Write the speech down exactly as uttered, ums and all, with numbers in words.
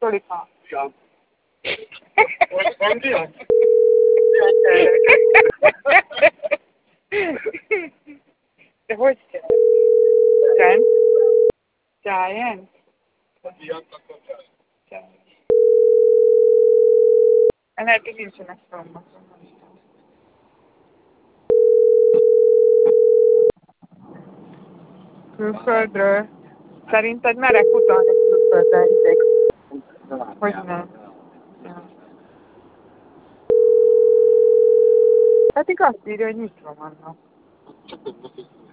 Szolika. Ja. De hogy kell? Csend? Giant? Giant. Lehet, hogy nincsenek szombaton. Külföldről. Szerinted merek utalni külföldre idég? Hogy nem? Ja. Pedig azt írja, hogy nyitva vannak.